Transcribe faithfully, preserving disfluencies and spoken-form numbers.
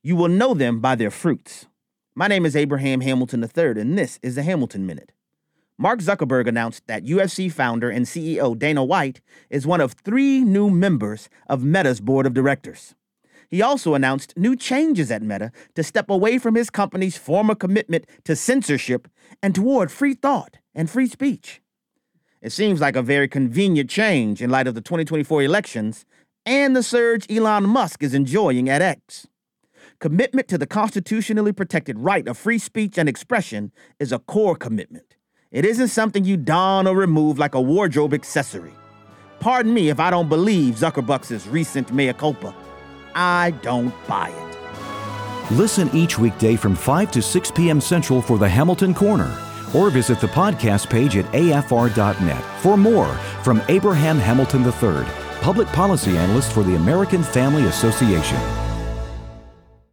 You will know them by their fruits. My name is Abraham Hamilton the third, and this is the Hamilton Minute. Mark Zuckerberg announced that U F C founder and C E O Dana White is one of three new members of Meta's board of directors. He also announced new changes at Meta to step away from his company's former commitment to censorship and toward free thought and free speech. It seems like a very convenient change in light of the twenty twenty-four elections and the surge Elon Musk is enjoying at X. Commitment to the constitutionally protected right of free speech and expression is a core commitment. It isn't something you don or remove like a wardrobe accessory. Pardon me if I don't believe Zuckerbucks' recent mea culpa. I don't buy it. Listen each weekday from five to six p.m. Central for the Hamilton Corner, or visit the podcast page at A F R dot net for more from Abraham Hamilton the third, Public Policy Analyst for the American Family Association.